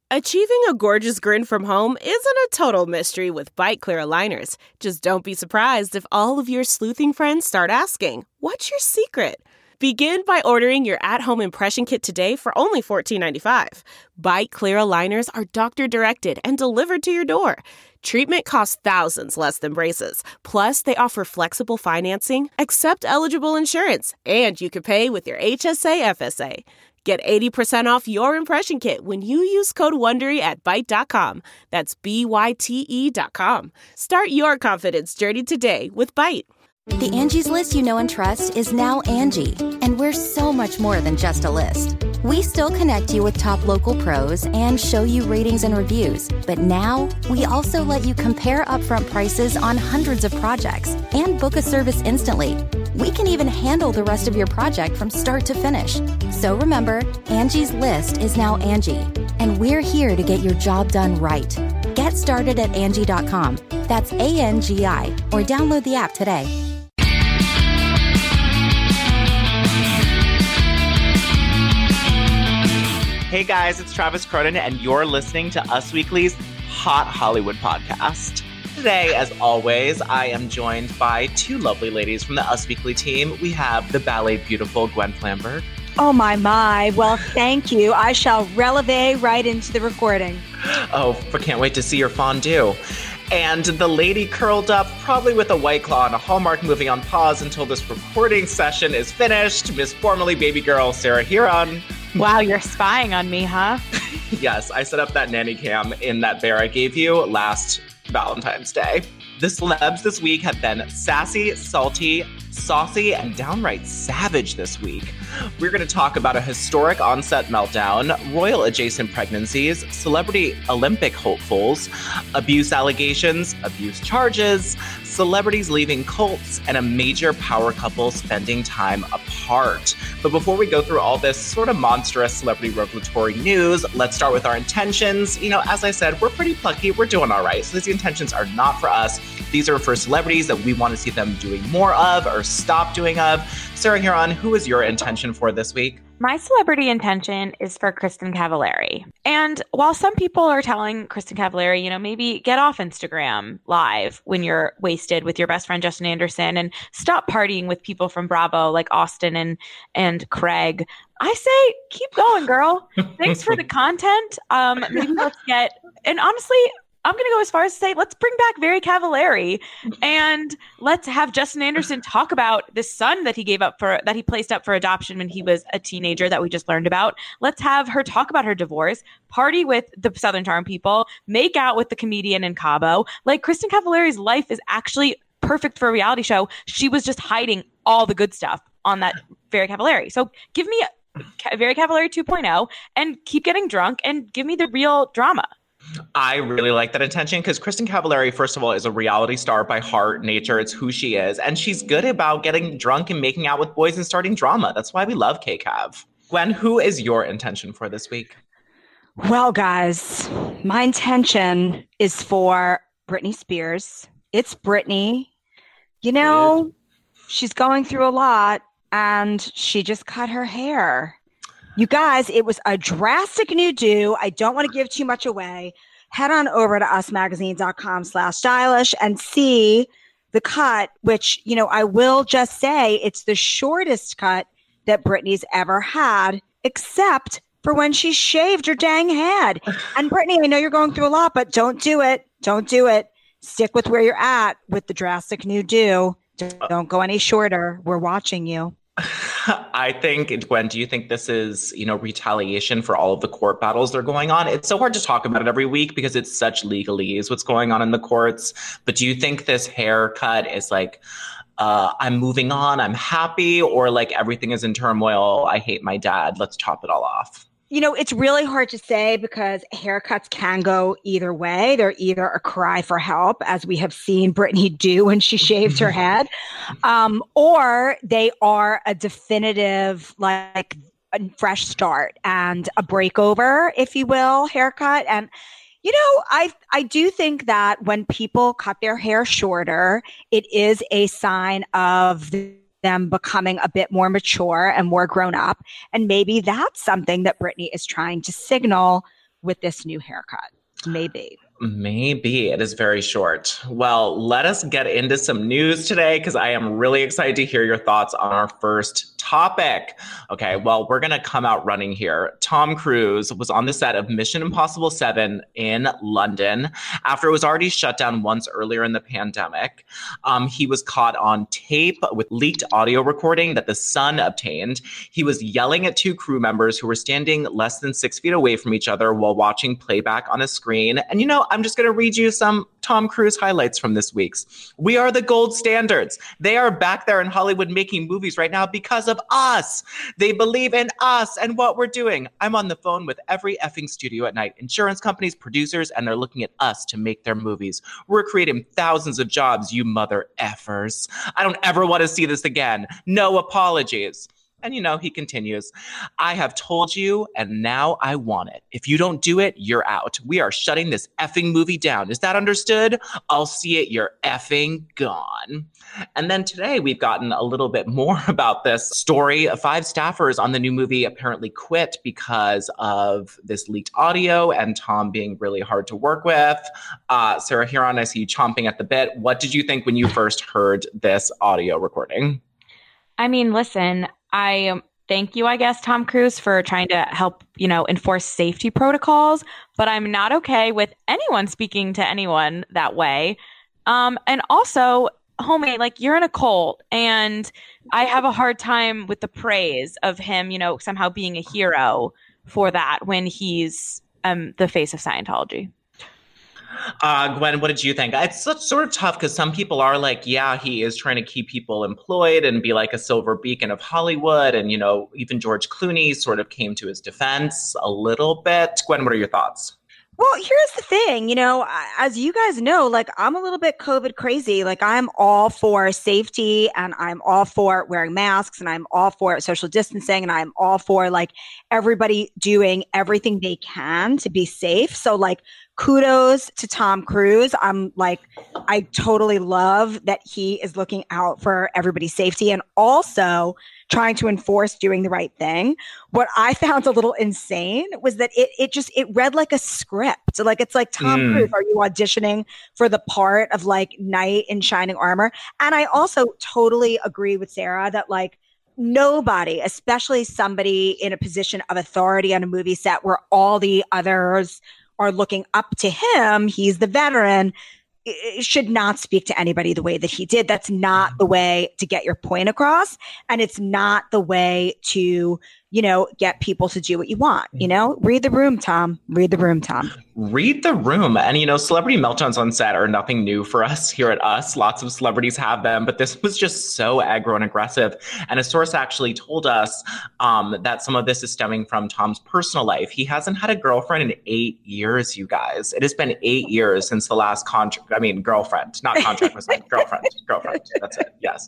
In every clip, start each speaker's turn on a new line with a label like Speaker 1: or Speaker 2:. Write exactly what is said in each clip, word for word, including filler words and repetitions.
Speaker 1: Achieving a gorgeous grin from home isn't a total mystery with Byte Clear aligners. Just don't be surprised if all of your sleuthing friends start asking, "What's your secret?" Begin by ordering your at-home impression kit today for only fourteen ninety-five. Byte Clear aligners are doctor-directed and delivered to your door. Treatment costs thousands less than braces. Plus, they offer flexible financing, accept eligible insurance, and you can pay with your H S A F S A. Get eighty percent off your impression kit when you use code WONDERY at byte dot com. That's B Y T E dot com. Start your confidence journey today with Byte.
Speaker 2: The Angie's List you know and trust is now Angie, and we're so much more than just a list. We still connect you with top local pros and show you ratings and reviews, but now we also let you compare upfront prices on hundreds of projects and book a service instantly. We can even handle the rest of your project from start to finish. So remember, Angie's List is now Angie, and we're here to get your job done right. Get started at Angie dot com. That's A N G I, or download the app today.
Speaker 3: Hey guys, it's Travis Cronin, and you're listening to Us Weekly's Hot Hollywood podcast. Today, as always, I am joined by two lovely ladies from the Us Weekly team. We have the ballet beautiful Gwen Flamberg.
Speaker 4: Oh, my, my. Well, thank you. I shall releve right into the recording.
Speaker 3: Oh, I can't wait to see your fondue. And the lady curled up, probably with a White Claw and a Hallmark movie on pause until this recording session is finished, Miss Formerly Baby Girl, Sarah Huron.
Speaker 5: Wow, you're spying on me, huh?
Speaker 3: Yes, I set up that nanny cam in that bear I gave you last Valentine's Day. The celebs this week have been sassy, salty, saucy, and downright savage this week. We're going to talk about a historic on-set meltdown, royal-adjacent pregnancies, celebrity Olympic hopefuls, abuse allegations, abuse charges, celebrities leaving cults, and a major power couple spending time apart. But before we go through all this sort of monstrous celebrity revelatory news, let's start with our intentions. You know, as I said, we're pretty plucky. We're doing all right. So these intentions are not for us. These are for celebrities that we want to see them doing more of or stop doing of. Sarah Huron, who is your intention for this week?
Speaker 5: My celebrity intention is for Kristin Cavallari. And while some people are telling Kristin Cavallari, you know, maybe get off Instagram live when you're wasted with your best friend Justin Anderson and stop partying with people from Bravo like Austin and and Craig, I say keep going, girl. Thanks for the content. Um, maybe let's get, and honestly, I'm going to go as far as to say, let's bring back Very Cavallari and let's have Justin Anderson talk about the son that he gave up for, that he placed up for adoption when he was a teenager that we just learned about. Let's have her talk about her divorce, party with the Southern Charm people, make out with the comedian in Cabo. Like, Kristin Cavallari's life is actually perfect for a reality show. She was just hiding all the good stuff on that Very Cavallari. So give me a Very Cavallari two point oh and keep getting drunk and give me the real drama.
Speaker 3: I really like that intention because Kristin Cavallari, first of all, is a reality star by heart, nature. It's who she is. And she's good about getting drunk and making out with boys and starting drama. That's why we love K-Cav. Gwen, who is your intention for this week?
Speaker 4: Well, guys, my intention is for Britney Spears. It's Britney. You know, she's going through a lot and she just cut her hair. You guys, it was a drastic new do. I don't want to give too much away. Head on over to usmagazine.com slash stylish and see the cut, which, you know, I will just say it's the shortest cut that Britney's ever had, except for when she shaved her dang head. And Britney, I know you're going through a lot, but don't do it. Don't do it. Stick with where you're at with the drastic new do. Don't go any shorter. We're watching you.
Speaker 3: I think, Gwen, do you think this is, you know, retaliation for all of the court battles that are going on? It's so hard to talk about it every week because it's such legalese what's going on in the courts. But do you think this haircut is like, uh, I'm moving on, I'm happy, or like everything is in turmoil, I hate my dad, let's top it all off?
Speaker 4: You know, it's really hard to say because haircuts can go either way. They're either a cry for help, as we have seen Britney do when she shaved her head, um, or they are a definitive, like, a fresh start and a breakover, if you will, haircut. And, you know, I I do think that when people cut their hair shorter, it is a sign of the them becoming a bit more mature and more grown up. And maybe that's something that Britney is trying to signal with this new haircut. Maybe.
Speaker 3: Maybe. It is very short. Well, let us get into some news today because I am really excited to hear your thoughts on our first topic. Okay, well, we're going to come out running here. Tom Cruise was on the set of Mission Impossible seven in London after it was already shut down once earlier in the pandemic. Um, he was caught on tape with leaked audio recording that The Sun obtained. He was yelling at two crew members who were standing less than six feet away from each other while watching playback on a screen. And you know, I'm just going to read you some Tom Cruise highlights from this week's. We are the gold standards. They are back there in Hollywood making movies right now because of us. They believe in us and what we're doing. I'm on the phone with every effing studio at night, insurance companies, producers, and they're looking at us to make their movies. We're creating thousands of jobs, you mother effers. I don't ever want to see this again. No apologies. And, you know, he continues, I have told you, and now I want it. If you don't do it, you're out. We are shutting this effing movie down. Is that understood? I'll see it. You're effing gone. And then today we've gotten a little bit more about this story. Five staffers on the new movie apparently quit because of this leaked audio and Tom being really hard to work with. Uh, Sarah Huron, I see you chomping at the bit. What did you think when you first heard this audio recording?
Speaker 5: I mean, listen, I um, thank you, I guess, Tom Cruise, for trying to help, you know, enforce safety protocols, but I'm not okay with anyone speaking to anyone that way. Um, and also, homie, like, you're in a cult, and I have a hard time with the praise of him, you know, somehow being a hero for that when he's um, the face of Scientology.
Speaker 3: Uh, Gwen, what did you think? It's sort of tough because some people are like, yeah, he is trying to keep people employed and be like a silver beacon of Hollywood. And, you know, even George Clooney sort of came to his defense a little bit. Gwen, what are your thoughts?
Speaker 4: Well, here's the thing, you know, as you guys know, like, I'm a little bit COVID crazy. Like, I'm all for safety and I'm all for wearing masks and I'm all for social distancing and I'm all for like everybody doing everything they can to be safe. So like, kudos to Tom Cruise. I'm like, I totally love that he is looking out for everybody's safety and also trying to enforce doing the right thing. What I found a little insane was that it it just, it read like a script. So like, it's like, Tom mm. Cruise, are you auditioning for the part of like knight in shining armor? And I also totally agree with Sarah that like, nobody, especially somebody in a position of authority on a movie set where all the others are looking up to him, he's the veteran, should not speak to anybody the way that he did. That's not the way to get your point across. And it's not the way to, you know, get people to do what you want. You know, read the room, Tom. Read the room, Tom.
Speaker 3: Read the room. And, you know, celebrity meltdowns on set are nothing new for us here at Us. Lots of celebrities have them, but this was just so aggro and aggressive. And a source actually told us um, that some of this is stemming from Tom's personal life. He hasn't had a girlfriend in eight years, you guys. It has been eight years since the last contract. I mean, girlfriend, not contract was like girlfriend, girlfriend. That's it. Yes.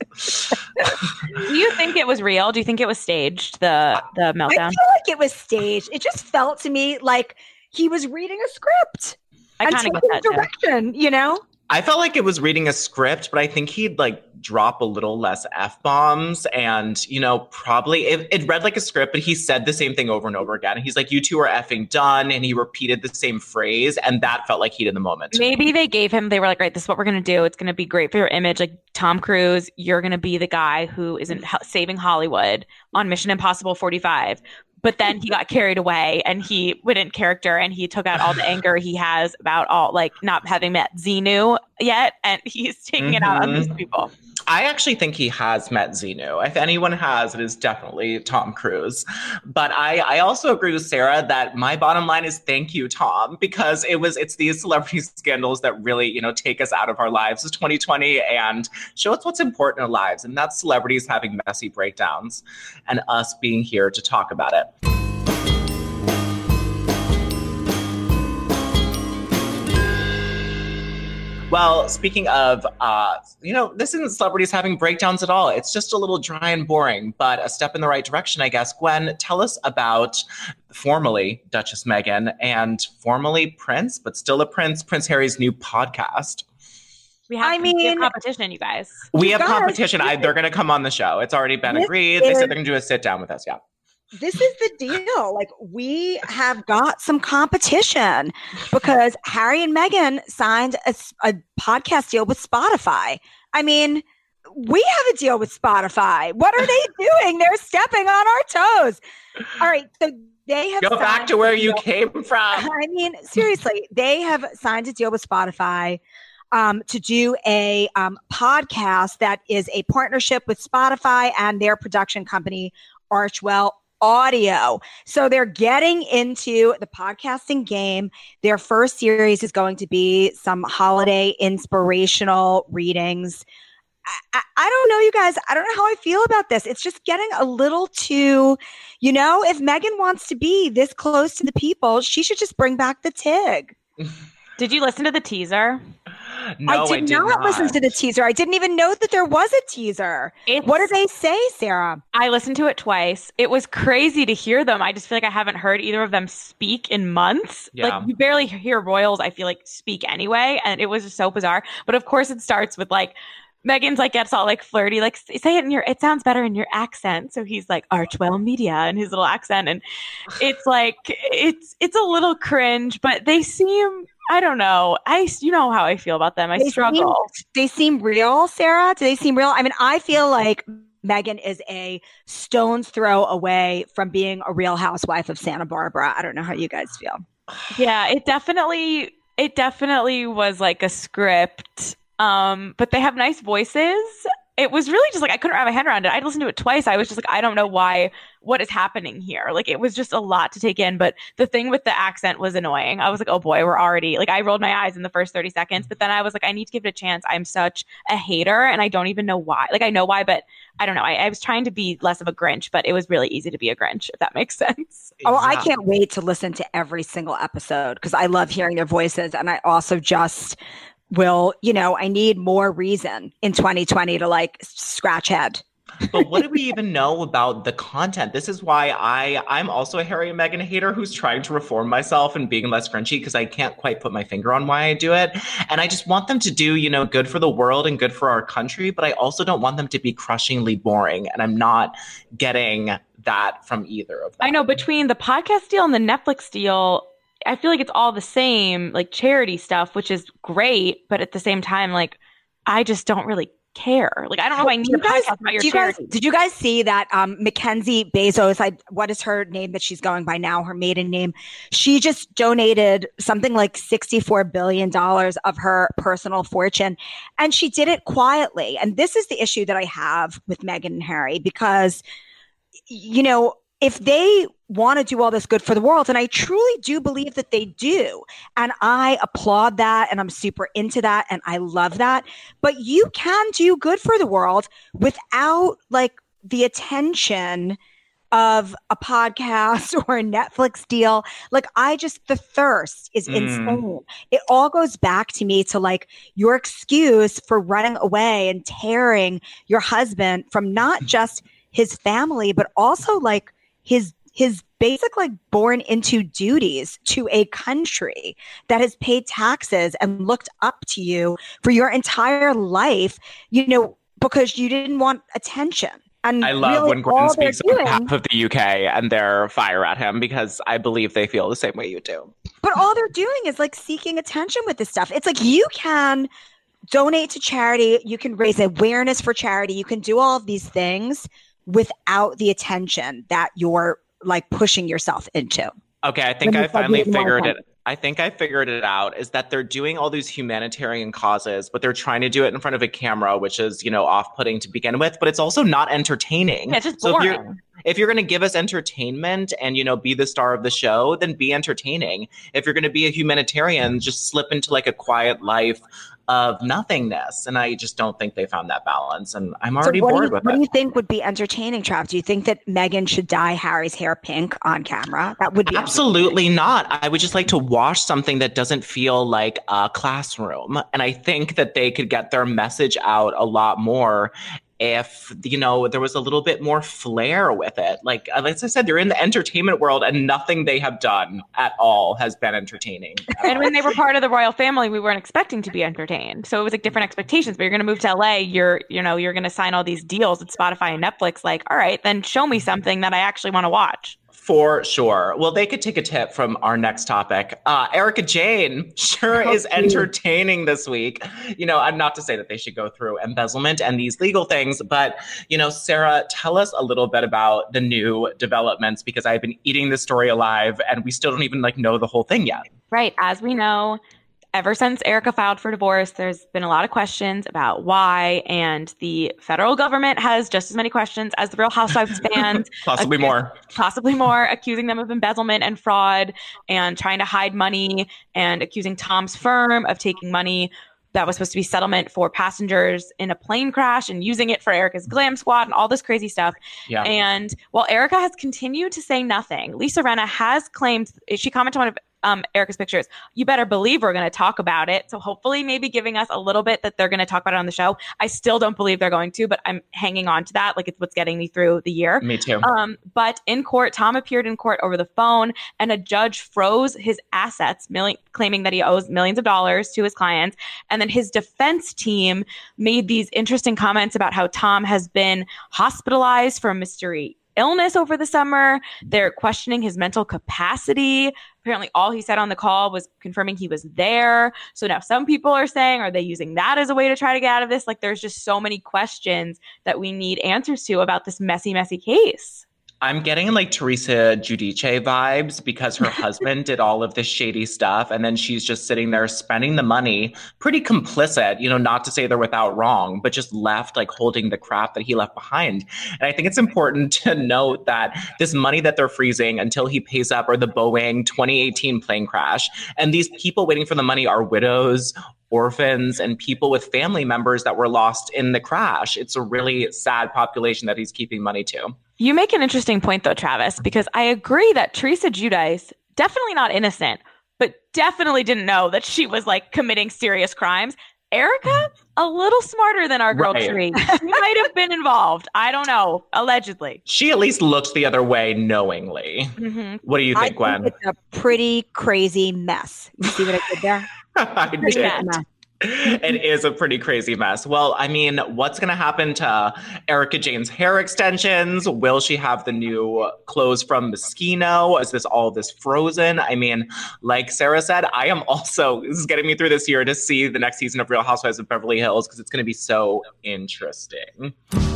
Speaker 5: Do you think it was real? Do you think it was staged, the, the meltdown?
Speaker 4: I feel like it was staged. It just felt to me like he was reading a script.
Speaker 5: I kind of get that
Speaker 4: direction, too. You know?
Speaker 3: I felt like it was reading a script, but I think he'd like drop a little less F-bombs and, you know, probably it, it read like a script, but he said the same thing over and over again. He's like, you two are effing done. And he repeated the same phrase. And that felt like heat in the moment.
Speaker 5: Maybe they gave him, they were like, right, this is what we're going to do. It's going to be great for your image. Like Tom Cruise, you're going to be the guy who isn't saving Hollywood on Mission Impossible forty-five. But then he got carried away and he went in character and he took out all the anger he has about all like not having met Xenu yet. And he's taking mm-hmm. it out on these people.
Speaker 3: I actually think he has met Xenu. If anyone has, it is definitely Tom Cruise. But I, I also agree with Sarah that my bottom line is thank you, Tom, because it was it's these celebrity scandals that really, you know, take us out of our lives of twenty twenty and show us what's important in our lives. And that's celebrities having messy breakdowns and us being here to talk about it. Well, speaking of, uh, you know, this isn't celebrities having breakdowns at all. It's just a little dry and boring, but a step in the right direction, I guess. Gwen, tell us about formerly Duchess Meghan and formerly Prince, but still a Prince, Prince Harry's new podcast.
Speaker 5: We have, I mean, we have competition, you guys.
Speaker 3: We have competition. I, they're going to come on the show. It's already been agreed. They said they're going to do a sit down with us. Yeah.
Speaker 4: this is the deal. Like, we have got some competition because Harry and Meghan signed a, a podcast deal with Spotify. I mean, we have a deal with Spotify. What are they doing? They're stepping on our toes. All right. So they have
Speaker 3: go back to where you came from.
Speaker 4: I mean, seriously, they have signed a deal with Spotify um, to do a um, podcast that is a partnership with Spotify and their production company, Archwell Audio. So they're getting into the podcasting game. Their first series is going to be some holiday inspirational readings. I, I don't know, you guys. I don't know how I feel about this. It's just getting a little too, you know, if Meghan wants to be this close to the people, she should just bring back the Tig.
Speaker 5: Did you listen to the teaser?
Speaker 3: No,
Speaker 4: I did,
Speaker 3: I did
Speaker 4: not,
Speaker 3: not
Speaker 4: listen to the teaser. I didn't even know that there was a teaser.
Speaker 5: It's,
Speaker 4: what did they say, Sarah?
Speaker 5: I listened to it twice. It was crazy to hear them. I just feel like I haven't heard either of them speak in months.
Speaker 3: Yeah.
Speaker 5: Like, you barely hear royals, I feel like, speak anyway. And it was just so bizarre. But of course, it starts with like, Meghan's like gets all like flirty, like say it in your, it sounds better in your accent. So he's like Archwell Media in his little accent. And it's like, it's, it's a little cringe, but they seem, I don't know. I, you know how I feel about them. I
Speaker 4: they
Speaker 5: struggle.
Speaker 4: Seem, they seem real, Sarah. Do they seem real? I mean, I feel like Meghan is a stone's throw away from being a Real Housewife of Santa Barbara. I don't know how you guys feel.
Speaker 5: Yeah, it definitely, it definitely was like a script. Um, but they have nice voices. It was really just like, I couldn't wrap my head around it. I listened to it twice. I was just like, I don't know why, what is happening here? Like, it was just a lot to take in. But the thing with the accent was annoying. I was like, oh boy, we're already, like, I rolled my eyes in the first thirty seconds, but then I was like, I need to give it a chance. I'm such a hater and I don't even know why. Like, I know why, but I don't know. I, I was trying to be less of a Grinch, but it was really easy to be a Grinch, if that makes sense.
Speaker 4: Oh, I can't wait to listen to every single episode because I love hearing their voices. And I also just will, you know, I need more reason in twenty twenty to like scratch head.
Speaker 3: But what do we even know about the content? This is why I, I'm also a Harry and Meghan hater who's trying to reform myself and being less Grinchy because I can't quite put my finger on why I do it. And I just want them to do, you know, good for the world and good for our country, but I also don't want them to be crushingly boring. And I'm not getting that from either of them.
Speaker 5: I know, between the podcast deal and the Netflix deal, I feel like it's all the same, like charity stuff, which is great. But at the same time, like, I just don't really care. Like, I don't know if I need a podcast about your
Speaker 4: you
Speaker 5: charity.
Speaker 4: Guys, did you guys see that um, Mackenzie Bezos, I, what is her name that she's going by now, her maiden name? She just donated something like sixty-four billion dollars of her personal fortune. And she did it quietly. And this is the issue that I have with Meghan and Harry, because, you know, if they want to do all this good for the world, and I truly do believe that they do, and I applaud that, and I'm super into that, and I love that, but you can do good for the world without like the attention of a podcast or a Netflix deal. Like, I just, the thirst is
Speaker 3: Mm.
Speaker 4: insane. It all goes back to me to like your excuse for running away and tearing your husband from not just his family, but also like his his basic like born into duties to a country that has paid taxes and looked up to you for your entire life, you know, because you didn't want attention. And
Speaker 3: I love
Speaker 4: really
Speaker 3: when Gordon
Speaker 4: all
Speaker 3: speaks
Speaker 4: they're
Speaker 3: on
Speaker 4: doing-
Speaker 3: behalf of the U K and they're fire at him because I believe they feel the same way you do.
Speaker 4: But all they're doing is like seeking attention with this stuff. It's like you can donate to charity, you can raise awareness for charity, you can do all of these things without the attention that you're like pushing yourself into.
Speaker 3: Okay, I think
Speaker 4: When
Speaker 3: I
Speaker 4: you said you
Speaker 3: finally
Speaker 4: didn't want
Speaker 3: figured
Speaker 4: them.
Speaker 3: it. I think I figured it out is that they're doing all these humanitarian causes, but they're trying to do it in front of a camera, which is, you know, off-putting to begin with, but it's also not entertaining.
Speaker 5: Yeah, it's just
Speaker 3: So if you're,
Speaker 5: boring.
Speaker 3: if you're going to give us entertainment and, you know, be the star of the show, then be entertaining. If you're going to be a humanitarian, just slip into like a quiet life of nothingness. And I just don't think they found that balance. And I'm already
Speaker 4: so what
Speaker 3: bored
Speaker 4: do you,
Speaker 3: with
Speaker 4: what
Speaker 3: it.
Speaker 4: do you think would be entertaining, Trav? Do you think that Meghan should dye Harry's hair pink on camera? That would be
Speaker 3: Absolutely not. I would just like to watch something that doesn't feel like a classroom. And I think that they could get their message out a lot more if, you know, there was a little bit more flair with it. Like, as I said, they're in the entertainment world and nothing they have done at all has been entertaining.
Speaker 5: And when they were part of the royal family, we weren't expecting to be entertained. So it was like different expectations, but you're going to move to L A, you're, you know, you're going to sign all these deals with Spotify and Netflix. Like, all right, then show me something that I actually want to watch.
Speaker 3: For sure. Well, they could take a tip from our next topic. Uh, Erika Jayne sure oh, is entertaining this week. You know, I'm not to say that they should go through embezzlement and these legal things, but, you know, Sarah, tell us a little bit about the new developments, because I've been eating this story alive and we still don't even like know the whole thing yet.
Speaker 5: Right. As we know, ever since Erika filed for divorce, there's been a lot of questions about why, and the federal government has just as many questions as the Real Housewives fans.
Speaker 3: Possibly
Speaker 5: accus-
Speaker 3: more.
Speaker 5: Possibly more, accusing them of embezzlement and fraud and trying to hide money, and accusing Tom's firm of taking money that was supposed to be settlement for passengers in a plane crash and using it for Erika's glam squad and all this crazy stuff.
Speaker 3: Yeah.
Speaker 5: And while Erika has continued to say nothing, Lisa Rinna has claimed, she commented on one of um, Erika's pictures, you better believe we're going to talk about it. So hopefully maybe giving us a little bit that they're going to talk about it on the show. I still don't believe they're going to, but I'm hanging on to that. Like, it's what's getting me through the year.
Speaker 3: Me too.
Speaker 5: Um, but in court, Tom appeared in court over the phone, and a judge froze his assets, million, claiming that he owes millions of dollars to his clients. And then his defense team made these interesting comments about how Tom has been hospitalized for a mystery illness over the summer. They're questioning his mental capacity. Apparently, all he said on the call was confirming he was there. So now some people are saying, are they using that as a way to try to get out of this? Like, there's just so many questions that we need answers to about this messy, messy case.
Speaker 3: I'm getting like Teresa Giudice vibes, because her husband did all of this shady stuff, and then she's just sitting there spending the money, pretty complicit, you know, not to say they're without wrong, but just left like holding the crap that he left behind. And I think it's important to note that this money that they're freezing until he pays up are the Boeing twenty eighteen plane crash. And these people waiting for the money are widows, orphans, and people with family members that were lost in the crash. It's a really sad population that he's keeping money to.
Speaker 5: You make an interesting point, though, Travis, because I agree that Teresa Giudice, definitely not innocent, but definitely didn't know that she was like committing serious crimes. Erika, a little smarter than our girl
Speaker 3: Right.
Speaker 5: Tree. She might have been involved. I don't know. Allegedly.
Speaker 3: She at least looked the other way knowingly.
Speaker 5: Mm-hmm.
Speaker 3: What do you
Speaker 4: I
Speaker 3: think, Gwen?
Speaker 4: think it's a pretty crazy mess. You see what I did there?
Speaker 3: I
Speaker 5: Pretty
Speaker 3: did.
Speaker 5: bad.
Speaker 3: It is a pretty crazy mess. Well, I mean, what's going to happen to Erika Jayne's hair extensions? Will she have the new clothes from Moschino? Is this all this frozen? I mean, like Sarah said, I am also, this is getting me through this year to see the next season of Real Housewives of Beverly Hills, because it's going to be so interesting.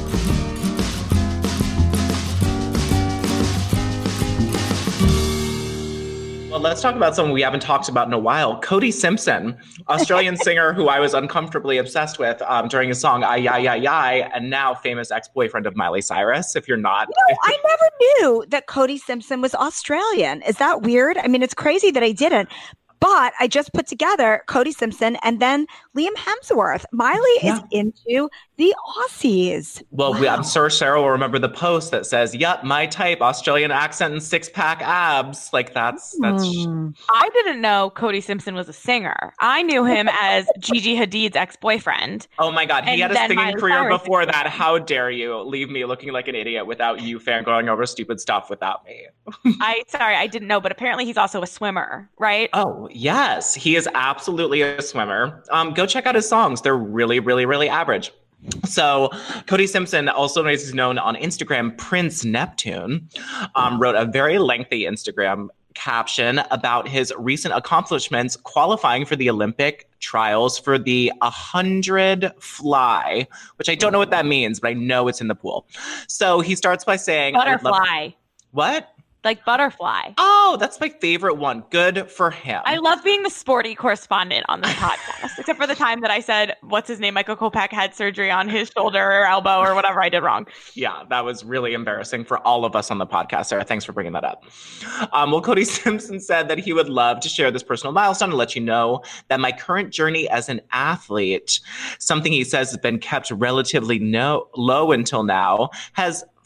Speaker 3: Well, let's talk about someone we haven't talked about in a while. Cody Simpson, Australian singer who I was uncomfortably obsessed with um, during his song Ay, Ay, Ay, Ay, and now famous ex-boyfriend of Miley Cyrus, if you're not.
Speaker 4: No, I never knew that Cody Simpson was Australian. Is that weird? I mean, it's crazy that I didn't. But I just put together Cody Simpson and then Liam Hemsworth. Miley
Speaker 3: Yeah.
Speaker 4: is into the Aussies.
Speaker 3: Well, we,
Speaker 4: Wow.
Speaker 3: I'm sure Sarah will remember the post that says, yep, my type, Australian accent and six-pack abs. Like, that's... that's.
Speaker 4: Mm.
Speaker 5: I didn't know Cody Simpson was a singer. I knew him as Gigi Hadid's ex-boyfriend.
Speaker 3: Oh my God, he
Speaker 5: And
Speaker 3: had a
Speaker 5: then
Speaker 3: singing
Speaker 5: Miley
Speaker 3: career
Speaker 5: Cyrus.
Speaker 3: before that. How dare you leave me looking like an idiot without you fangirling over stupid stuff without me?
Speaker 5: I sorry, I didn't know, but apparently he's also a swimmer, right?
Speaker 3: Oh, yes. He is absolutely a swimmer. Um, go check out his songs. They're really, really, really average. So Cody Simpson, also known on Instagram, Prince Neptune, um, wrote a very lengthy Instagram caption about his recent accomplishments qualifying for the Olympic trials for the one hundred fly, which I don't know what that means, but I know it's in the pool. So he starts by saying... I would love-
Speaker 5: Butterfly.
Speaker 3: What?
Speaker 5: Like butterfly.
Speaker 3: Oh, that's my favorite one. Good for him.
Speaker 5: I love being the sporty correspondent on this podcast, except for the time that I said, what's his name? Michael Kopech had surgery on his shoulder or elbow or whatever I did wrong.
Speaker 3: Yeah, that was really embarrassing for all of us on the podcast, Sarah. Thanks for bringing that up. Um, well, Cody Simpson said that he would love to share this personal milestone and let you know that my current journey as an athlete, something he says has been kept relatively no- low until now, has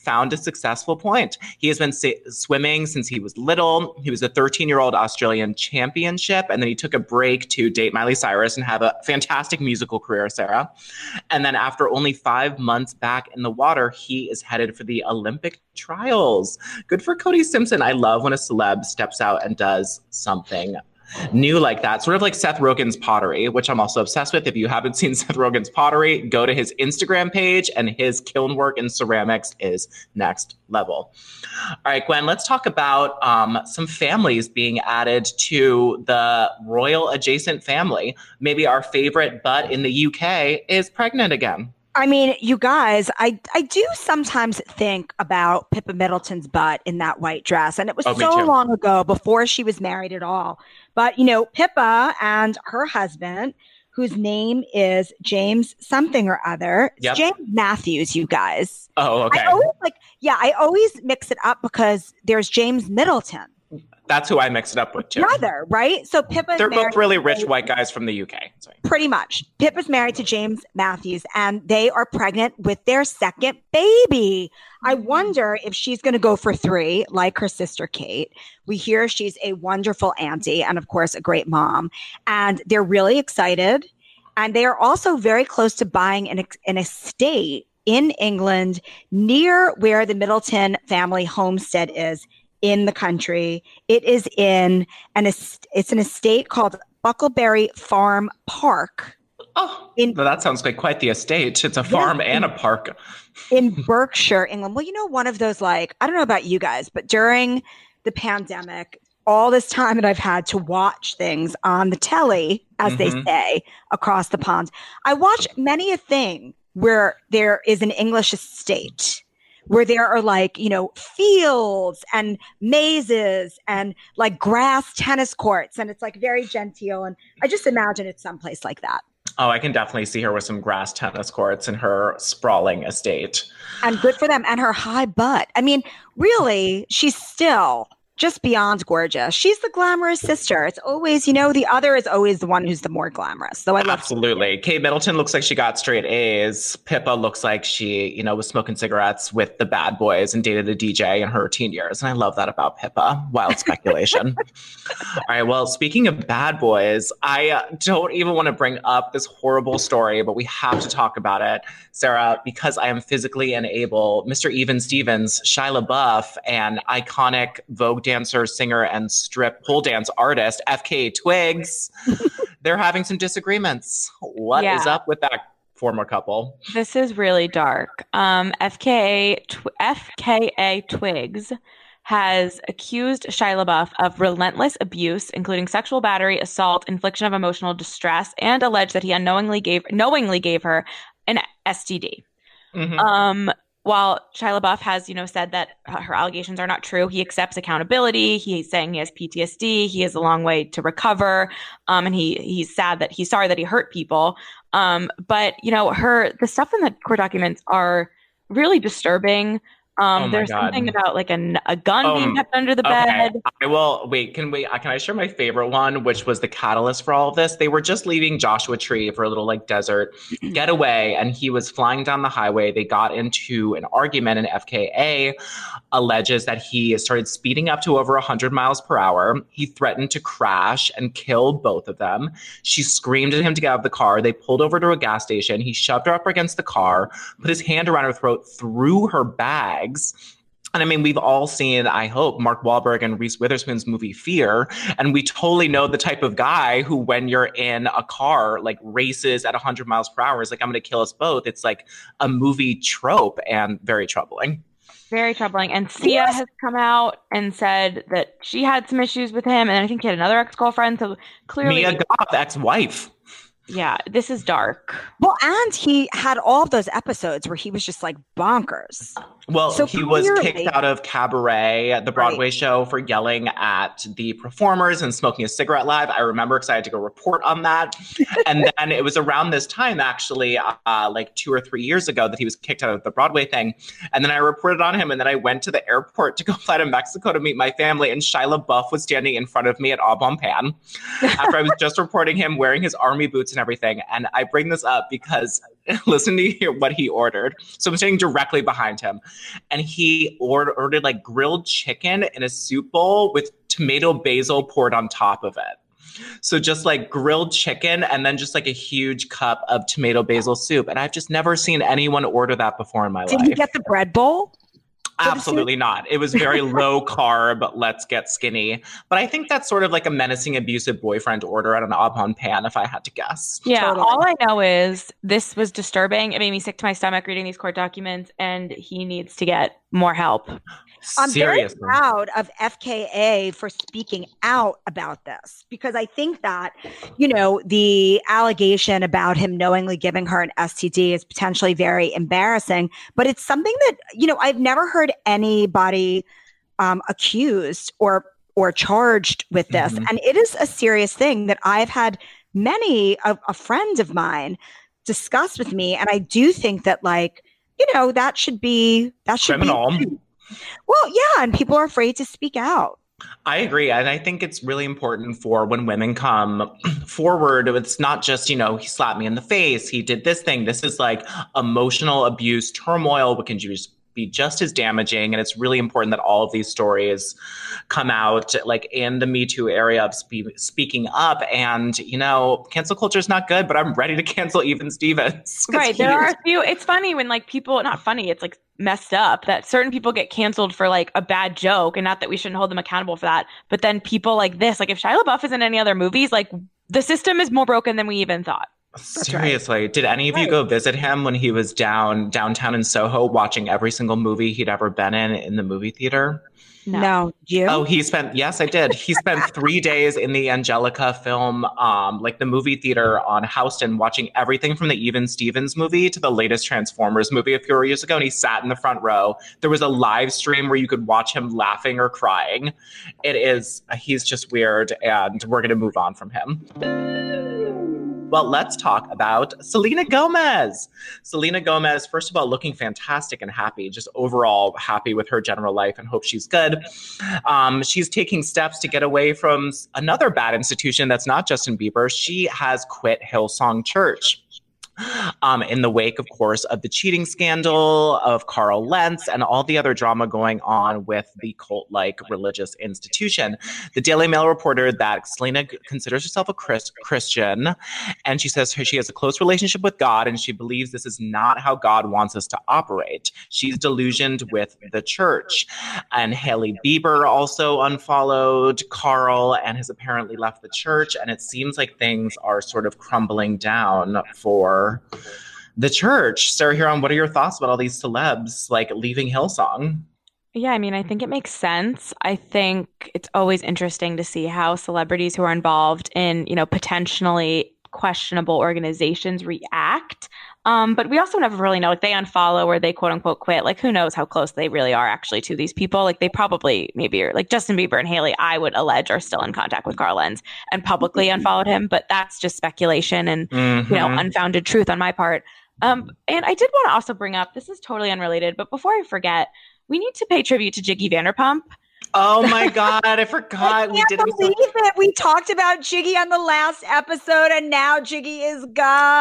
Speaker 3: found a successful point. He has been sa- swimming since he was little. He was a thirteen-year-old Australian championship, and then he took a break to date Miley Cyrus and have a fantastic musical career, Sarah. And then after only five months back in the water, he is headed for the Olympic trials. Good for Cody Simpson. I love when a celeb steps out and does something new like that, sort of like Seth Rogen's pottery, which I'm also obsessed with. If you haven't seen Seth Rogen's pottery, go to his Instagram page, and his kiln work in ceramics is next level. All right, Gwen, let's talk about um, some families being added to the royal adjacent family. Maybe our favorite butt in the U K is pregnant again.
Speaker 4: I mean, you guys, I, I do sometimes think about Pippa Middleton's butt in that white dress. And it was
Speaker 3: Oh, me
Speaker 4: so
Speaker 3: too.
Speaker 4: long ago, before she was married at all. But, you know, Pippa and her husband, whose name is James something or other, it's
Speaker 3: Yep.
Speaker 4: James Matthews, you guys.
Speaker 3: Oh, okay.
Speaker 4: I always like, yeah, I always mix it up because there's James Middleton,
Speaker 3: That's who I mixed it up with, too.
Speaker 4: brother, right? So Pippa's
Speaker 3: They're
Speaker 4: married
Speaker 3: both really
Speaker 4: to-
Speaker 3: rich white guys from the U K. Sorry.
Speaker 4: Pretty much. Pippa's married to James Matthews, and they are pregnant with their second baby. I wonder if she's going to go for three, like her sister Kate. We hear she's a wonderful auntie and, of course, a great mom. And they're really excited. And they are also very close to buying an, an estate in England near where the Middleton family homestead is in the country. It is in an est- it's an estate called Buckleberry Farm Park
Speaker 3: Oh,
Speaker 4: In-
Speaker 3: well, that sounds like quite the estate. It's a farm and a park.
Speaker 4: in Berkshire, England. Well, you know, one of those, like, I don't know about you guys, but during the pandemic, all this time that I've had to watch things on the telly, as they
Speaker 3: Mhm.
Speaker 4: say, across the pond, I watch many a thing where there is an English estate, where there are, like, you know, fields and mazes and like grass tennis courts. And it's like very genteel. And I just imagine it's someplace like that.
Speaker 3: Oh, I can definitely see her with some grass tennis courts in her sprawling estate.
Speaker 4: And good for them. And her high butt. I mean, really, she's still just beyond gorgeous. She's the glamorous sister. It's always, you know, the other is always the one who's the more glamorous. So I love
Speaker 3: Absolutely. Kate Middleton looks like she got straight A's. Pippa looks like she, you know, was smoking cigarettes with the bad boys and dated a D J in her teen years. And I love that about Pippa. Wild speculation. All right. Well, speaking of bad boys, I uh, don't even want to bring up this horrible story, but we have to talk about it, Sarah, because I am physically unable. Mister Even Stevens, Shia LaBeouf, and iconic Vogue dancer, singer, and strip pole dance artist F K A Twigs, they're having some disagreements. What
Speaker 5: Yeah.
Speaker 3: is up with that former couple?
Speaker 5: This is really dark. Um, F K A Tw- F K A Twigs has accused Shia LaBeouf of relentless abuse, including sexual battery, assault, infliction of emotional distress, and alleged that he unknowingly gave knowingly gave her an S T D.
Speaker 3: Mhm.
Speaker 5: Um, while Shia LaBeouf has, you know, said that her allegations are not true, he accepts accountability. He's saying he has P T S D. He has a long way to recover, um, and he he's sad that he's sorry that he hurt people. Um, but you know, her the stuff in the court documents are really disturbing. Um,
Speaker 3: Oh my
Speaker 5: there's
Speaker 3: God.
Speaker 5: something about like a, a gun
Speaker 3: Um,
Speaker 5: being kept under the
Speaker 3: Okay,
Speaker 5: bed.
Speaker 3: I will wait. Can we? uh, Can I share my favorite one, which was the catalyst for all of this? They were just leaving Joshua Tree for a little like desert getaway, and he was flying down the highway. They got into an argument, and F K A alleges that he started speeding up to over one hundred miles per hour. He threatened to crash and kill both of them. She screamed at him to get out of the car. They pulled over to a gas station. He shoved her up against the car, put his hand around her throat, threw her bags. And I mean, we've all seen, I hope, Mark Wahlberg and Reese Witherspoon's movie Fear. And we totally know the type of guy who, when you're in a car, like races at one hundred miles per hour, is like, I'm going to kill us both. It's like a movie trope and very troubling.
Speaker 5: Very troubling. And Sia has come out and said that she had some issues with him, and I think he had another ex-girlfriend. So clearly,
Speaker 3: Mia Goth, ex-wife.
Speaker 5: yeah, this is dark.
Speaker 4: Well, and he had all of those episodes where he was just like bonkers.
Speaker 3: Well,
Speaker 4: So
Speaker 3: he was
Speaker 4: clearly-
Speaker 3: kicked out of Cabaret, the Broadway show, for yelling at the performers and smoking a cigarette live. I remember because I had to go report on that. And then it was around this time, actually, uh, like two or three years ago, that he was kicked out of the Broadway thing. And then I reported on him, and then I went to the airport to go fly to Mexico to meet my family, and Shia LaBeouf was standing in front of me at Au Bon Pain after I was just reporting him wearing his army boots, and everything. And I bring this up because listen to hear what he ordered. So I'm sitting directly behind him, and he ordered, ordered like grilled chicken in a soup bowl with tomato basil poured on top of it. So just like grilled chicken and then just like a huge cup of tomato basil soup. And I've just never seen anyone order that before in my
Speaker 4: Did
Speaker 3: life.
Speaker 4: Did you get the bread bowl?
Speaker 3: Absolutely not. It was very low carb, let's get skinny. But I think that's sort of like a menacing, abusive boyfriend order at an Au Bon Pan, if I had to guess.
Speaker 5: Yeah,
Speaker 4: Totally.
Speaker 5: all I know is this was disturbing. It made me sick to my stomach reading these court documents, and he needs to get more help.
Speaker 4: I'm
Speaker 3: Seriously.
Speaker 4: very proud of F K A for speaking out about this, because I think that, you know, the allegation about him knowingly giving her an S T D is potentially very embarrassing, but it's something that, you know, I've never heard anybody um, accused or or charged with this.
Speaker 3: Mm-hmm.
Speaker 4: And it is a serious thing that I've had many of a friend of mine discuss with me. And I do think that, like, you know, that should be, that should
Speaker 3: Criminal.
Speaker 4: be. Well, yeah, and people are afraid to speak out.
Speaker 3: I agree. And I think it's really important for when women come forward. It's not just, you know, he slapped me in the face, he did this thing. This is like emotional abuse, turmoil, what can just be just as damaging. And it's really important that all of these stories come out, like in the Me Too area of spe- speaking up. And, you know, cancel culture is not good, but I'm ready to cancel even Stevens.
Speaker 5: Right. There are a few. It's funny when like people, not funny, it's like messed up that certain people get canceled for like a bad joke, and not that we shouldn't hold them accountable for that. But then people like this, like if Shia LaBeouf is in any other movies, like the system is more broken than we even thought.
Speaker 4: That's
Speaker 3: Seriously.
Speaker 4: right.
Speaker 3: Did any of
Speaker 4: Right.
Speaker 3: you go visit him when he was down downtown in Soho watching every single movie he'd ever been in in the movie theater?
Speaker 5: No.
Speaker 4: No, you?
Speaker 3: Oh, he spent, yes, I did. He spent three days in the Angelica film, um, like the movie theater on Houston, watching everything from the Even Stevens movie to the latest Transformers movie a few years ago. And he sat in the front row. There was a live stream where you could watch him laughing or crying. It is, he's just weird. And we're going to move on from him. Well, let's talk about Selena Gomez. Selena Gomez, first of all, looking fantastic and happy, just overall happy with her general life and hope she's good. Um, she's taking steps to get away from another bad institution that's not Justin Bieber. She has quit Hillsong Church. Um, in the wake, of course, of the cheating scandal of Carl Lentz and all the other drama going on with the cult-like religious institution. The Daily Mail reported that Selena considers herself a Chris- Christian, and she says she has a close relationship with God, and she believes this is not how God wants us to operate. She's delusioned with the church. And Hailey Bieber also unfollowed Carl and has apparently left the church, and it seems like things are sort of crumbling down for the church. Sarah Huron, what are your thoughts about all these celebs like leaving Hillsong?
Speaker 5: Yeah, I mean, I think it makes sense. I think it's always interesting to see how celebrities who are involved in, you know, potentially questionable organizations react. Um, but we also never really know, like they unfollow or they quote unquote quit. Like who knows how close they really are actually to these people. Like they probably maybe are like Justin Bieber and Hailey, I would allege, are still in contact with Carl Lentz and publicly unfollowed him. But that's just speculation and,
Speaker 3: Mm-hmm.
Speaker 5: you know, unfounded truth on my part. Um, and I did want to also bring up, this is totally unrelated, but before I forget, we need to pay tribute to Jiggy Vanderpump.
Speaker 3: Oh my God, I forgot.
Speaker 4: I
Speaker 3: we
Speaker 4: can't
Speaker 3: didn't
Speaker 4: believe it. We talked about Jiggy on the last episode, and now Jiggy is gone.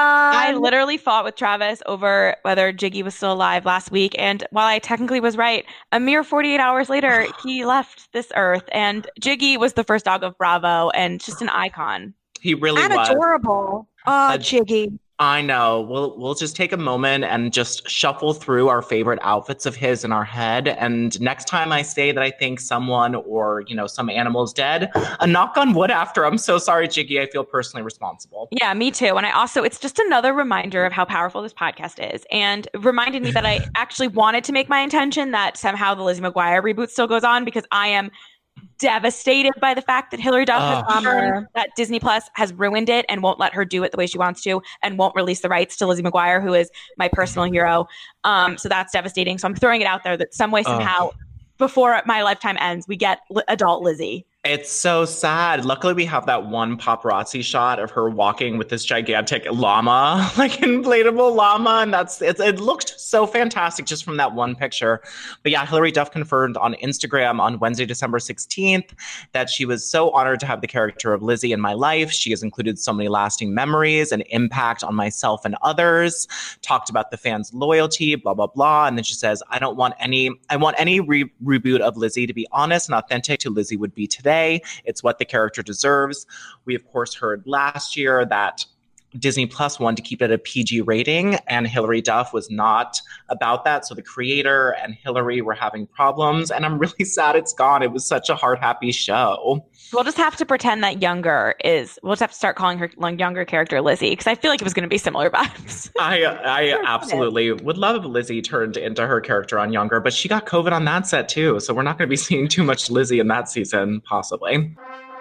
Speaker 5: I literally fought with Travis over whether Jiggy was still alive last week. And while I technically was right, a mere forty-eight hours later, he left this earth. And Jiggy was the first dog of Bravo and just an icon.
Speaker 3: He really
Speaker 4: and
Speaker 3: was.
Speaker 4: adorable. Oh,
Speaker 3: Uh,
Speaker 4: Jiggy.
Speaker 3: I know. We'll we'll just take a moment and just shuffle through our favorite outfits of his in our head. And next time I say that I think someone or, you know, some animal is dead, a knock on wood after. I'm so sorry, Jiggy. I feel personally responsible.
Speaker 5: Yeah, me too. And I also, it's just another reminder of how powerful this podcast is. And reminded me that I actually wanted to make my intention that somehow the Lizzie McGuire reboot still goes on, because I am devastated by the fact that Hilary Duff has
Speaker 3: Oh.
Speaker 5: confirmed that Disney Plus has ruined it and won't let her do it the way she wants to and won't release the rights to Lizzie McGuire, who is my personal hero. Um, so that's devastating. So I'm throwing it out there that some way, somehow, before my lifetime ends, we get li- adult Lizzie.
Speaker 3: It's so sad. Luckily, we have that one paparazzi shot of her walking with this gigantic llama, like inflatable llama. And that's it, it looked so fantastic just from that one picture. But yeah, Hilary Duff confirmed on Instagram on Wednesday, December sixteenth, that she was so honored to have the character of Lizzie in my life. She has included so many lasting memories and impact on myself and others, talked about the fans' loyalty, blah, blah, blah. And then she says, I don't want any, I want any re- reboot of Lizzie to be honest and authentic to Lizzie would be today. It's what the character deserves. We, of course, heard last year that Disney Plus wanted to keep it a P G rating, and Hilary Duff was not about that. So the creator and Hilary were having problems, and I'm really sad it's gone. It was such a heart happy show.
Speaker 5: We'll just have to pretend that Younger is, we'll just have to start calling her younger character Lizzie, because I feel like it was going to be similar vibes.
Speaker 3: I I absolutely would love if Lizzie turned into her character on Younger, but she got COVID on that set too. So we're not going to be seeing too much Lizzie in that season, possibly.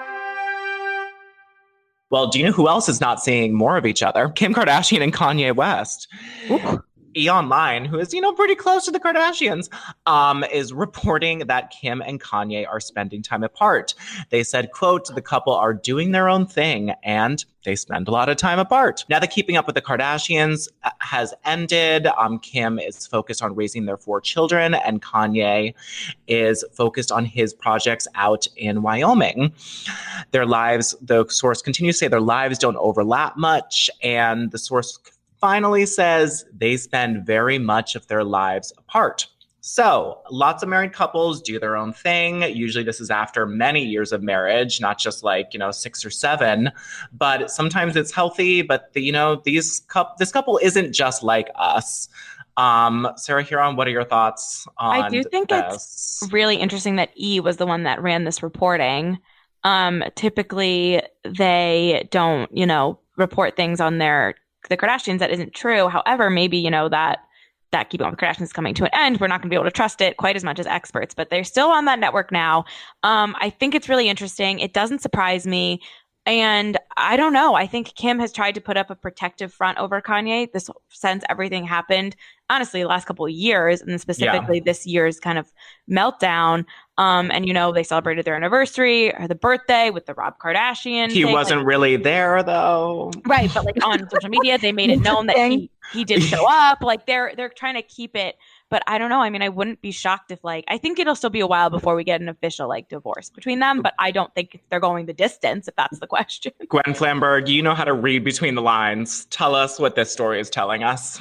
Speaker 3: Well, do you know who else is not seeing more of each other? Kim Kardashian and Kanye West. Ooh. E! Online, who is, you know, pretty close to the Kardashians, um, is reporting that Kim and Kanye are spending time apart. They said, quote, the couple are doing their own thing and they spend a lot of time apart. Now that Keeping Up with the Kardashians has ended, um, Kim is focused on raising their four children and Kanye is focused on his projects out in Wyoming. Their lives, the source continues to say their lives don't overlap much, and the source finally says they spend very much of their lives apart. So lots of married couples do their own thing. Usually this is after many years of marriage, not just like, you know, six or seven, but sometimes it's healthy. But, the, you know, these couple, this couple isn't just like us. Um, Sarah Huron, what are your thoughts on
Speaker 5: I do think
Speaker 3: this?
Speaker 5: It's really interesting that E! was the one that ran this reporting. Um, typically they don't, you know, report things on their the Kardashians that isn't true. However, maybe, you know, that that Keeping Up with the Kardashians is coming to an end. We're not going to be able to trust it quite as much as experts, but they're still on that network now. Um, I think it's really interesting. It doesn't surprise me. And I don't know. I think Kim has tried to put up a protective front over Kanye this since everything happened. Honestly, the last couple of years, and specifically yeah. this year's kind of meltdown. Um, and, you know, they celebrated their anniversary or the birthday with the Rob Kardashian.
Speaker 3: He
Speaker 5: thing.
Speaker 3: wasn't
Speaker 5: like,
Speaker 3: really there, though.
Speaker 5: Right. But like on social media, they made it known that he, he did show up. Like they're they're trying to keep it. But I don't know. I mean, I wouldn't be shocked if like I think it'll still be a while before we get an official like divorce between them. But I don't think they're going the distance, if that's the question.
Speaker 3: Gwen Flamberg, you know how to read between the lines. Tell us what this story is telling us.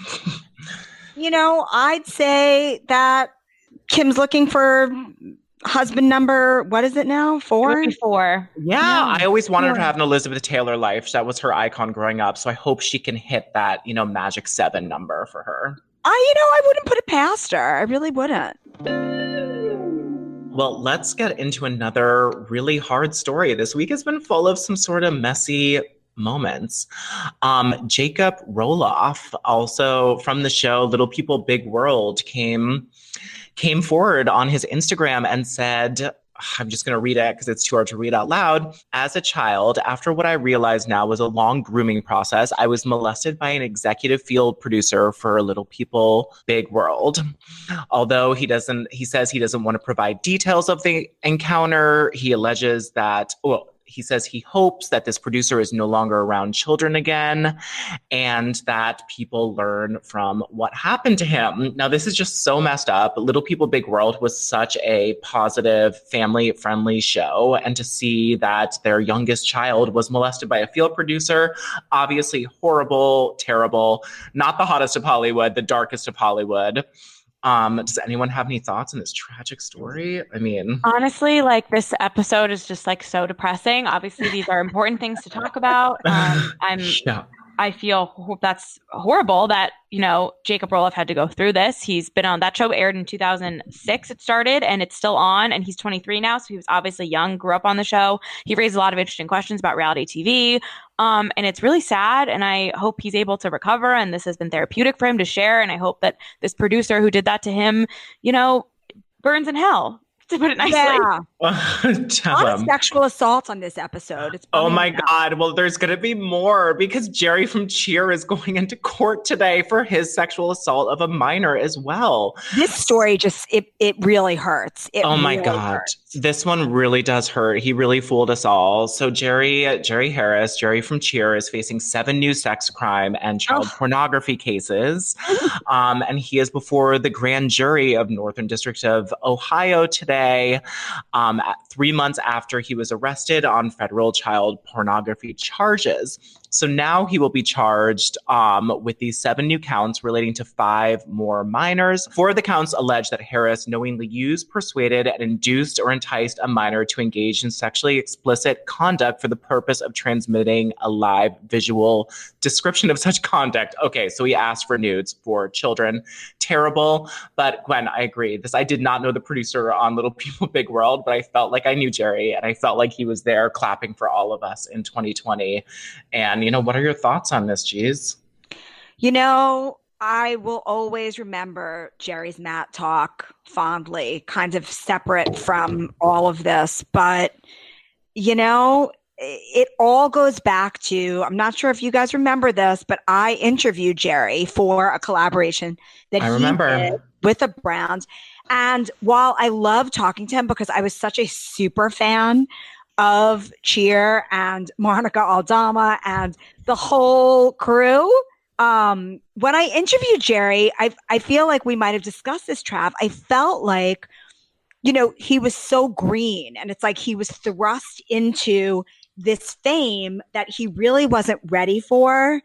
Speaker 4: You know, I'd say that Kim's looking for husband number, what is it now? Four?
Speaker 5: Four.
Speaker 3: Yeah, yeah, I always wanted Four. her to have an Elizabeth Taylor life. That was her icon growing up. So I hope she can hit that, you know, magic seven number for her.
Speaker 4: I, you know, I wouldn't put it past her. I really wouldn't.
Speaker 3: Well, let's get into another really hard story. This week has been full of some sort of messy moments. Um, Jacob Roloff, also from the show Little People, Big World, came came forward on his Instagram and said, I'm just going to read it because it's too hard to read out loud. As a child, after what I realized now was a long grooming process, I was molested by an executive field producer for Little People, Big World. Although he doesn't, he says he doesn't want to provide details of the encounter. He alleges that, well, he says he hopes that this producer is no longer around children again and that people learn from what happened to him. Now, this is just so messed up. Little People, Big World was such a positive, family-friendly show. And to see that their youngest child was molested by a field producer, obviously horrible, terrible, not the hottest of Hollywood, the darkest of Hollywood. Um, does anyone have any thoughts on this tragic story? I mean,
Speaker 5: honestly, like this episode is just like so depressing. Obviously, these are important things to talk about. Um, I'm, yeah. I feel that's horrible that, you know, Jacob Roloff had to go through this. He's been on that show, aired in two thousand six. It started and it's still on, and he's twenty-three now. So he was obviously young, grew up on the show. He raised a lot of interesting questions about reality T V. Um, and it's really sad. And I hope he's able to recover. And this has been therapeutic for him to share. And I hope that this producer who did that to him, you know, burns in hell to put it nicely.
Speaker 4: Yeah.
Speaker 3: Tell
Speaker 4: A lot of
Speaker 3: him.
Speaker 4: sexual assaults on this episode. It's
Speaker 3: Oh my
Speaker 4: unbelievable.
Speaker 3: God. Well, there's going to be more because Jerry from Cheer is going into court today for his sexual assault of a minor as well.
Speaker 4: This story just, it, it really hurts. It
Speaker 3: Oh my
Speaker 4: really
Speaker 3: God.
Speaker 4: hurts.
Speaker 3: This one really does hurt. He really fooled us all. So Jerry, Jerry Harris, Jerry from Cheer is facing seven new sex crime and child
Speaker 4: Oh.
Speaker 3: pornography cases. um, and he is before the grand jury of Northern District of Ohio today, um, at three months after he was arrested on federal child pornography charges. So now he will be charged um, with these seven new counts relating to five more minors. Four of the counts allege that Harris knowingly used, persuaded, and induced or enticed a minor to engage in sexually explicit conduct for the purpose of transmitting a live visual description of such conduct. Okay, so he asked for nudes for children. Terrible. But Gwen, I agree. This I did not know the producer on Little People Big World, but I felt like I knew Jerry, and I felt like he was there clapping for all of us in twenty twenty. And you know, what are your thoughts on this, Jeez?
Speaker 4: You know, I will always remember Jerry's Matt talk fondly, kind of separate from all of this. But, you know, it all goes back to, I'm not sure if you guys remember this, but I interviewed Jerry for a collaboration that
Speaker 3: I
Speaker 4: he
Speaker 3: remember.
Speaker 4: did with the Browns. And while I love talking to him because I was such a super fan of Cheer and Monica Aldama and the whole crew. Um, when I interviewed Jerry, I I feel like we might have discussed this, Trav. I felt like, you know, he was so green, and it's like he was thrust into this fame that he really wasn't ready for,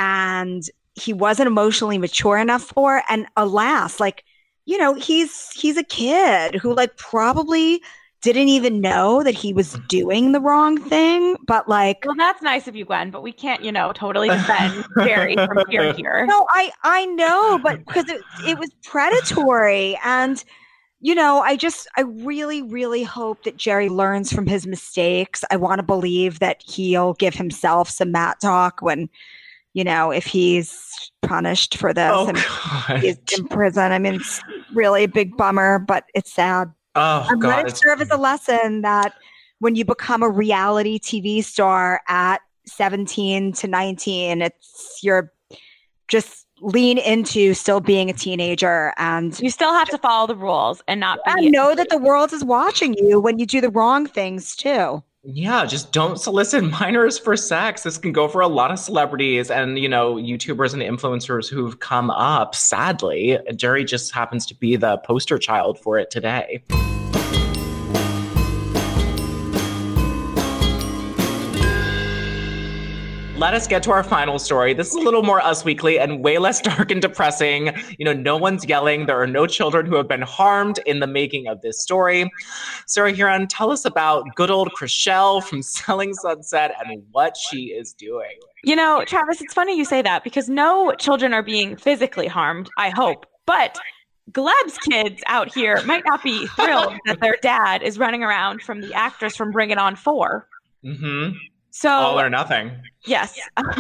Speaker 4: and he wasn't emotionally mature enough for. And alas, like, you know, he's he's a kid who like probably didn't even know that he was doing the wrong thing, but like,
Speaker 5: Well, that's nice of you, Gwen, but we can't, you know, totally defend Jerry from here here.
Speaker 4: no, I I know, but because it it was predatory, and you know, I just I really really hope that Jerry learns from his mistakes. I want to believe that he'll give himself some Matt talk when, you know, if he's punished for this
Speaker 3: Oh,
Speaker 4: and
Speaker 3: God.
Speaker 4: he's in prison. I mean, it's really a big bummer, but it's sad.
Speaker 3: Oh,
Speaker 4: And
Speaker 3: God.
Speaker 4: let it
Speaker 3: it's-
Speaker 4: serve as a lesson that when you become a reality T V star at seventeen to nineteen, it's you're just lean into still being a teenager and
Speaker 5: You still have to follow the rules and not be
Speaker 4: and know that the world is watching you when you do the wrong things too.
Speaker 3: Yeah, just don't solicit minors for sex. This can go for a lot of celebrities and, you know, YouTubers and influencers who've come up, sadly. Jerry just happens to be the poster child for it today. Let us get to our final story. This is a little more Us Weekly and way less dark and depressing. You know, no one's yelling. There are no children who have been harmed in the making of this story. Sarah Huron, tell us about good old Chrishell from Selling Sunset and what she is doing.
Speaker 5: You know, Travis, it's funny you say that because no children are being physically harmed, I hope. But Gleb's kids out here might not be thrilled that their dad is running around from the actress from Bring It On four.
Speaker 3: Mm-hmm.
Speaker 5: So,
Speaker 3: All or nothing.
Speaker 5: yes.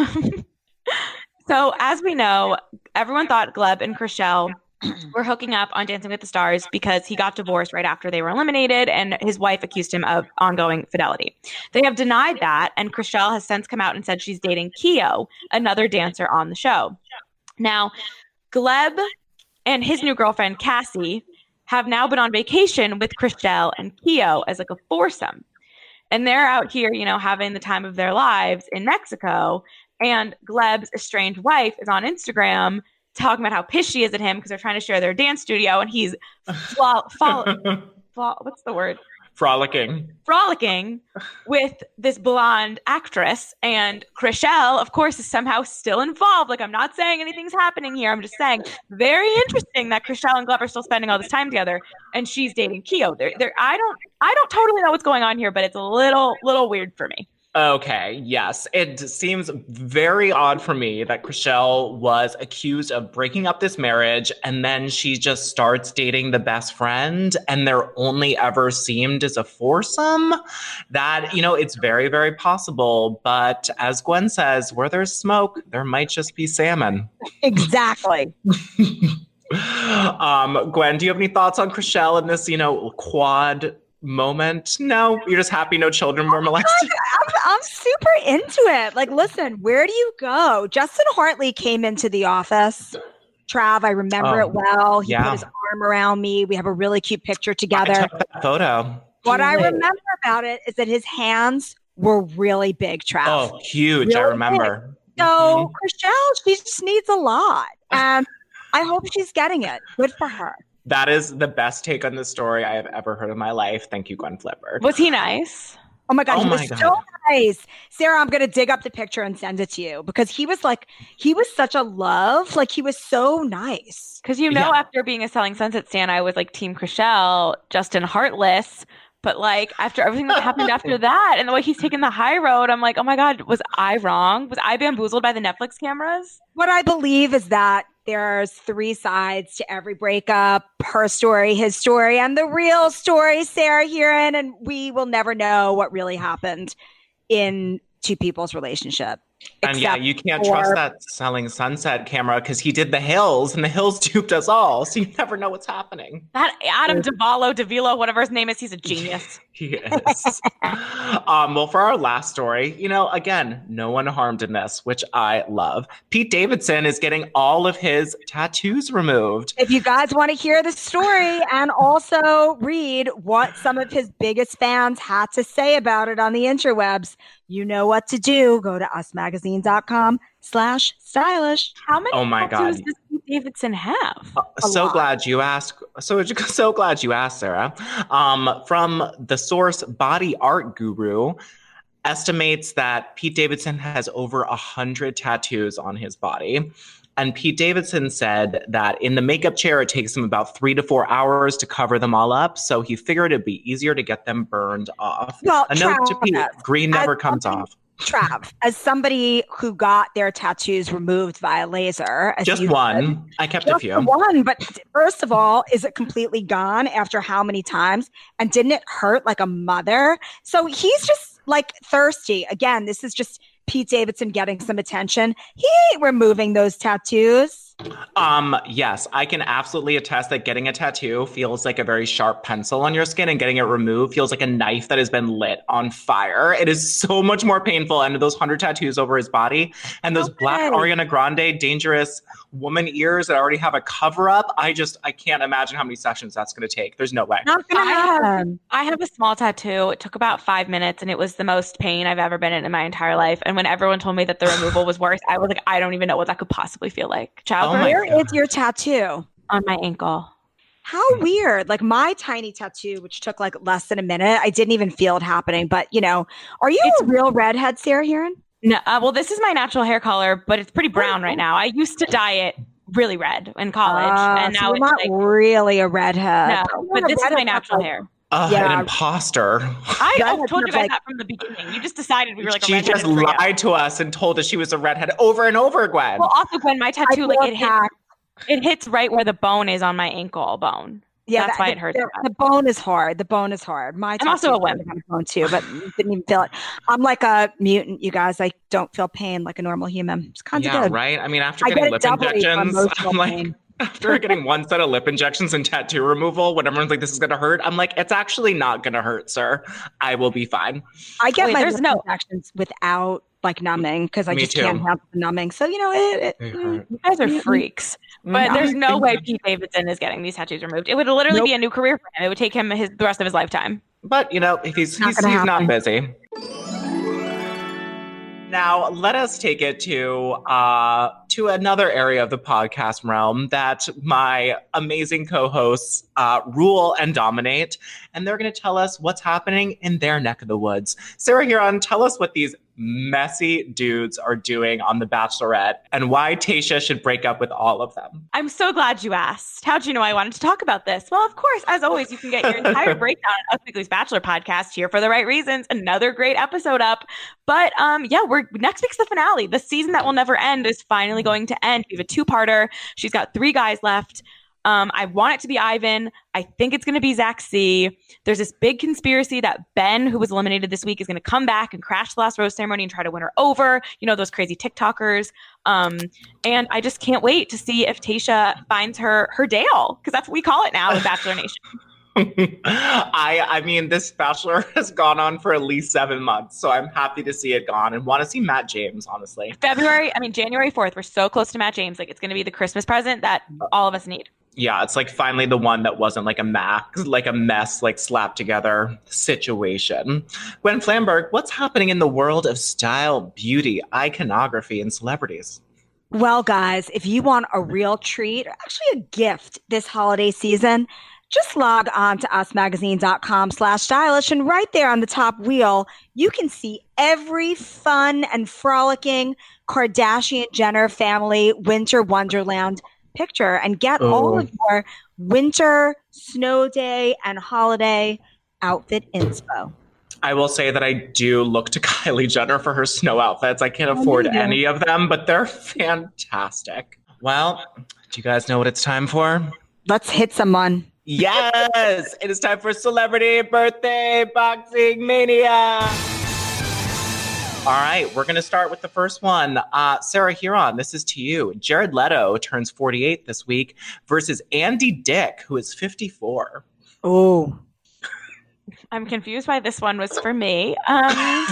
Speaker 5: So, as we know, everyone thought Gleb and Chrishell were hooking up on Dancing with the Stars because he got divorced right after they were eliminated, and his wife accused him of ongoing fidelity. They have denied that, and Chrishell has since come out and said she's dating Keo, another dancer on the show. Now, Gleb and his new girlfriend, Cassie, have now been on vacation with Chrishell and Keo as like a foursome. And they're out here, you know, having the time of their lives in Mexico. And Gleb's estranged wife is on Instagram talking about how pissed she is at him because they're trying to share their dance studio. And he's, fla- fol- fol- what's the word?
Speaker 3: Frolicking.
Speaker 5: Frolicking with this blonde actress. And Chrishell, of course, is somehow still involved. Like, I'm not saying anything's happening here. I'm just saying very interesting that Chrishell and Gleb are still spending all this time together, and she's dating Keo. They're, they're, I don't, I don't totally know what's going on here, but it's a little, little weird for me.
Speaker 3: Okay, yes. It seems very odd for me that Chrishell was accused of breaking up this marriage and then she just starts dating the best friend and they're only ever seemed as a foursome. That, you know, it's very, very possible. But as Gwen says, where there's smoke, there might just be salmon.
Speaker 4: Exactly.
Speaker 3: Um, Gwen, do you have any thoughts on Chrishell in this, you know, quad moment? No, you're just happy no children were molested.
Speaker 4: I'm, I'm super into it. Like, listen, where do you go? Justin Hartley came into the office. Trav, I remember
Speaker 3: Oh,
Speaker 4: it well. He
Speaker 3: yeah.
Speaker 4: put his arm around me. We have a really cute picture
Speaker 3: I
Speaker 4: together.
Speaker 3: took that photo.
Speaker 4: What I remember about it is that his hands were really big, Trav.
Speaker 3: Oh, huge. I
Speaker 4: Really
Speaker 3: remember.
Speaker 4: So
Speaker 3: Mhm.
Speaker 4: Chrishell, she just needs a lot. And I hope she's getting it. Good for her.
Speaker 3: That is the best take on this story I have ever heard in my life. Thank you, Gwen Flipper.
Speaker 5: Was he nice?
Speaker 4: Oh my God,
Speaker 3: Oh
Speaker 4: he
Speaker 3: my
Speaker 4: was
Speaker 3: God.
Speaker 4: so nice. Sarah, I'm going to dig up the picture and send it to you because he was like, he was such a love. Like, he was so nice.
Speaker 5: Because you know,
Speaker 3: Yeah.
Speaker 5: after being a Selling Sunset stan, I was like Team Chrishell, Justin Heartless. But like after everything that happened after that and the way he's taken the high road, I'm like, oh my God, was I wrong? Was I bamboozled by the Netflix cameras?
Speaker 4: What I believe is that there's three sides to every breakup, her story, his story, and the real story, Sarah Heron. And we will never know what really happened in two people's relationship.
Speaker 3: And yeah,
Speaker 4: except
Speaker 3: you can't
Speaker 4: for-
Speaker 3: trust that Selling Sunset camera because he did the Hills and the Hills duped us all. So you never know what's happening.
Speaker 5: That Adam DeValo, DeVilo, whatever his name is, he's a genius.
Speaker 3: He is. um, well, for our last story, you know, again, no one harmed in this, which I love. Pete Davidson is getting all of his tattoos removed.
Speaker 4: If you guys want to hear the story and also read what some of his biggest fans had to say about it on the interwebs, you know what to do. Go to usmagazine.com slash stylish.
Speaker 5: How many
Speaker 3: Oh my
Speaker 5: tattoos
Speaker 3: God.
Speaker 5: does Pete Davidson have?
Speaker 3: So
Speaker 4: lot.
Speaker 3: glad you asked. So so glad you asked, Sarah. Um, from the source, Body Art Guru estimates that Pete Davidson has over a hundred tattoos on his body. And Pete Davidson said that in the makeup chair, it takes him about three to four hours to cover them all up. So he figured it'd be easier to get them burned off.
Speaker 4: Well,
Speaker 3: A note to Pete,
Speaker 4: Travis,
Speaker 3: green never
Speaker 4: as
Speaker 3: comes
Speaker 4: something-
Speaker 3: off.
Speaker 4: Trav, as somebody who got their tattoos removed via laser, as
Speaker 3: Just
Speaker 4: you
Speaker 3: one.
Speaker 4: said,
Speaker 3: I kept a
Speaker 4: just
Speaker 3: few.
Speaker 4: the one, but first of all, is it completely gone after how many times? And didn't it hurt like a mother? So he's just like thirsty. Again, this is just Pete Davidson getting some attention. He ain't removing those tattoos.
Speaker 3: Um, yes, I can absolutely attest that getting a tattoo feels like a very sharp pencil on your skin, and getting it removed feels like a knife that has been lit on fire. It is so much more painful. And those hundred tattoos over his body and those black
Speaker 4: Okay.
Speaker 3: Ariana Grande dangerous woman ears that already have a cover up. I just, I can't imagine how many sessions that's going to take. There's no way.
Speaker 4: Not gonna
Speaker 5: I have-
Speaker 4: happen.
Speaker 5: I have a small tattoo. It took about five minutes and it was the most pain I've ever been in in my entire life. And when everyone told me that the removal was worse, I was like, I don't even know what that could possibly feel like. Childbirth
Speaker 3: Oh my
Speaker 4: Where
Speaker 3: God.
Speaker 4: is your tattoo?
Speaker 5: on my ankle.
Speaker 4: How weird. Like my tiny tattoo, which took like less than a minute, I didn't even feel it happening. But, you know, are you a real redhead, Sarah Heron?
Speaker 5: No, uh, well, this is my natural hair color, but it's pretty brown right now. I used to dye it really red in college,
Speaker 4: Ah,
Speaker 5: and
Speaker 4: so
Speaker 5: now
Speaker 4: you're
Speaker 5: it's
Speaker 4: not
Speaker 5: like
Speaker 4: really a redhead.
Speaker 5: no.
Speaker 4: You're
Speaker 5: But
Speaker 4: a
Speaker 5: this is my
Speaker 4: redhead
Speaker 5: natural
Speaker 4: like-
Speaker 5: hair.
Speaker 3: Ugh,
Speaker 4: Yeah.
Speaker 3: an imposter.
Speaker 5: I
Speaker 4: Redhead
Speaker 5: oh, told you
Speaker 4: look
Speaker 5: guys
Speaker 4: like-
Speaker 5: that from the beginning. You just decided we were like a
Speaker 3: She
Speaker 5: redheaded
Speaker 3: just
Speaker 5: trio.
Speaker 3: lied to us and told us she was a redhead over and over, Gwen.
Speaker 5: Well, also, Gwen, my
Speaker 4: I
Speaker 5: tattoo like
Speaker 4: feel
Speaker 5: it hits,
Speaker 4: attacked.
Speaker 5: it hits right where the bone is on my ankle bone.
Speaker 4: Yeah,
Speaker 5: That's
Speaker 4: that-
Speaker 5: why
Speaker 4: the,
Speaker 5: it hurts
Speaker 4: The,
Speaker 5: so bad.
Speaker 4: the bone is hard. The bone is hard. My
Speaker 5: I'm also a
Speaker 4: tattoo
Speaker 5: wimp.
Speaker 4: is on the bone too, but didn't even feel it. I'm like a mutant, you guys. I don't feel pain like a normal human. It's kind of
Speaker 3: yeah,
Speaker 4: good.
Speaker 3: right? I mean, after
Speaker 4: I
Speaker 3: getting
Speaker 4: get
Speaker 3: lip
Speaker 4: it doubly for
Speaker 3: injections,
Speaker 4: emotional
Speaker 3: I'm like,
Speaker 4: pain.
Speaker 3: after getting one set of lip injections and tattoo removal, when everyone's like, this is going to hurt, I'm like, it's actually not going to hurt, sir. I will be fine.
Speaker 4: I get
Speaker 5: Wait,
Speaker 4: my
Speaker 5: there's
Speaker 4: lip
Speaker 5: no-
Speaker 4: injections without like numbing because I
Speaker 3: Me
Speaker 4: just
Speaker 3: too.
Speaker 4: can't handle the numbing. So you know, it, it,
Speaker 3: They
Speaker 4: mm,
Speaker 3: hurt.
Speaker 5: You guys are
Speaker 4: Yeah.
Speaker 5: freaks. But
Speaker 3: Mm,
Speaker 5: there's
Speaker 3: I
Speaker 5: no
Speaker 3: think-
Speaker 5: way Pete Davidson is getting these tattoos removed. It would literally
Speaker 4: Nope.
Speaker 5: be a new career for him. It would take him his, the rest of his lifetime.
Speaker 3: But, you know, if he's,
Speaker 4: Not
Speaker 3: he's,
Speaker 4: gonna
Speaker 3: he's not
Speaker 4: happen.
Speaker 3: busy. Now, let us take it to uh, to another area of the podcast realm that my amazing co-hosts uh, rule and dominate, and they're going to tell us what's happening in their neck of the woods. Sarah Huron, tell us what these messy dudes are doing on The Bachelorette and why Tayshia should break up with all of them.
Speaker 5: I'm so glad you asked. How'd you know I wanted to talk about this? Well, of course, as always, you can get your entire breakdown on Us Weekly's Bachelor podcast here for the right reasons. Another great episode up. But um, yeah, we're next week's the finale. The season that will never end is finally going to end. We have a two-parter. She's got three guys left. Um, I want it to be Ivan. I think it's going to be Zach C. There's this big conspiracy that Ben, who was eliminated this week, is going to come back and crash the last rose ceremony and try to win her over. You know, those crazy TikTokers. Um, and I just can't wait to see if Tayshia finds her her Dale, because that's what we call it now in Bachelor Nation.
Speaker 3: I I mean, this Bachelor has gone on for at least seven months, so I'm happy to see it gone and want to see Matt James, honestly.
Speaker 5: February, I mean, January fourth, we're so close to Matt James. Like, it's going to be the Christmas present that all of us need.
Speaker 3: Yeah, it's like finally the one that wasn't like a max, like a mess, like slapped together situation. Gwen Flamberg, what's happening in the world of style, beauty, iconography, and celebrities?
Speaker 4: Well, guys, if you want a real treat, or actually a gift this holiday season, just log on to usmagazine.com slash stylish, and right there on the top wheel, you can see every fun and frolicking Kardashian-Jenner family winter wonderland picture and get oh. all of your winter, snow day, and holiday outfit inspo.
Speaker 3: I will say that I do look to Kylie Jenner for her snow outfits. I can't afford oh, any of them, but they're fantastic. Well, do you guys know what it's time for?
Speaker 4: Let's hit someone.
Speaker 3: Yes, it is time for Celebrity Birthday Boxing Mania. All right, we're going to start with the first one. Uh, Sarah Huron, this is to you. Jared Leto turns forty-eight this week versus Andy Dick, who is fifty-four.
Speaker 4: Oh.
Speaker 5: I'm confused why this one was for me. Um,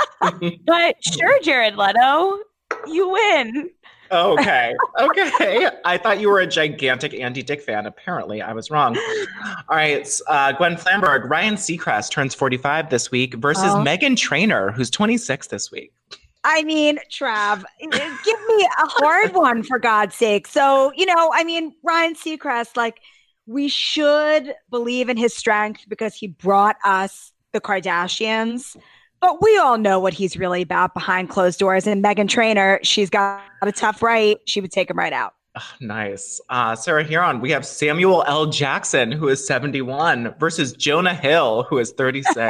Speaker 5: but sure, Jared Leto, you win.
Speaker 3: Okay. Okay. I thought you were a gigantic Andy Dick fan. Apparently, I was wrong. All right. Uh, Gwen Flamberg, Ryan Seacrest turns forty-five this week versus oh. Meghan Trainor, who's twenty-six this week.
Speaker 4: I mean, Trav, give me a hard one for God's sake. So, you know, I mean, Ryan Seacrest, like, we should believe in his strength because he brought us the Kardashians. But we all know what he's really about behind closed doors. And Meghan Trainor, she's got a tough right. She would take him right out.
Speaker 3: Oh, nice. Uh, Sarah Huron, we have Samuel L. Jackson, who is seventy-one, versus Jonah Hill, who is thirty-six.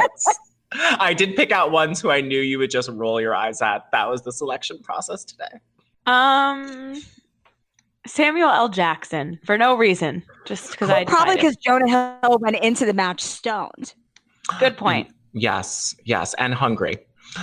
Speaker 3: I did pick out ones who I knew you would just roll your eyes at. That was the selection process today.
Speaker 5: Um, Samuel L. Jackson, for no reason. Just because I
Speaker 4: Probably because Jonah Hill went into the match stoned.
Speaker 5: Good point.
Speaker 3: Yes, yes, and hungry.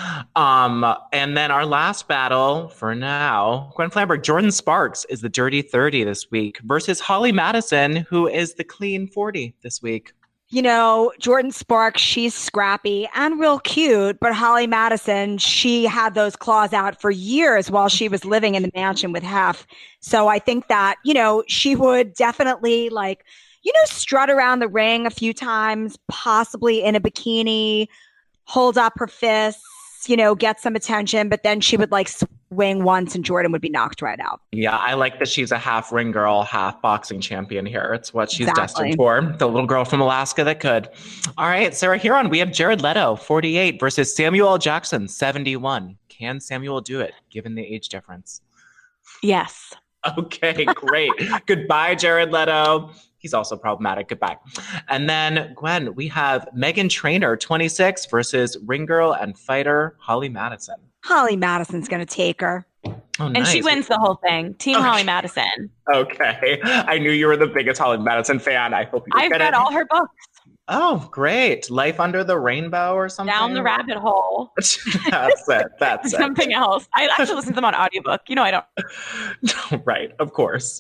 Speaker 3: Um, and then our last battle for now, Gwen Flamberg, Jordan Sparks is the Dirty thirty this week versus Holly Madison, who is the Clean forty this week.
Speaker 4: You know, Jordan Sparks, she's scrappy and real cute, but Holly Madison, she had those claws out for years while she was living in the mansion with Hef. So I think that, you know, she would definitely like, you know, strut around the ring a few times, possibly in a bikini, hold up her fists, you know, get some attention, but then she would like swing once and Jordan would be knocked right out.
Speaker 3: Yeah, I like that she's a half ring girl, half boxing champion here. It's what she's
Speaker 4: Exactly.
Speaker 3: destined for. The little girl from Alaska that could. All right, Sarah Huron, we have Jared Leto, forty-eight, versus Samuel L. Jackson, seventy-one. Can Samuel do it, given the age difference?
Speaker 5: Yes.
Speaker 3: Okay, great. Goodbye, Jared Leto. He's also problematic. Goodbye. And then, Gwen, we have Meghan Trainor, twenty-six, versus ring girl and fighter Holly Madison.
Speaker 4: Holly Madison's going to take her.
Speaker 3: Oh,
Speaker 5: and
Speaker 3: nice.
Speaker 5: she wins the whole thing. Team
Speaker 3: Okay.
Speaker 5: Holly Madison.
Speaker 3: Okay. I knew you were the biggest Holly Madison fan. I hope you
Speaker 5: I've
Speaker 3: get
Speaker 5: read
Speaker 3: it.
Speaker 5: all her books.
Speaker 3: Oh, great. Life Under the Rainbow or something?
Speaker 5: Down the Rabbit Hole.
Speaker 3: That's it. That's it.
Speaker 5: Something else. I actually listened to them on audiobook. You know, I don't.
Speaker 3: Right. Of course.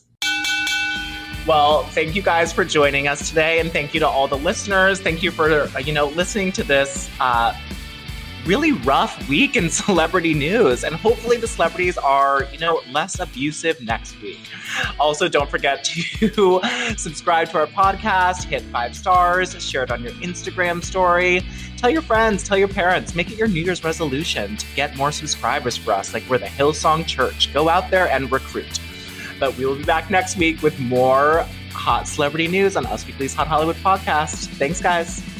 Speaker 3: Well, thank you guys for joining us today. And thank you to all the listeners. Thank you for, uh, you know, listening to this uh, really rough week in celebrity news. And hopefully the celebrities are, you know, less abusive next week. Also, don't forget to subscribe to our podcast, hit five stars, share it on your Instagram story. Tell your friends, tell your parents, make it your New Year's resolution to get more subscribers for us. Like we're the Hillsong Church. Go out there and recruit. But we will be back next week with more hot celebrity news on Us Weekly's Hot Hollywood podcast. Thanks, guys.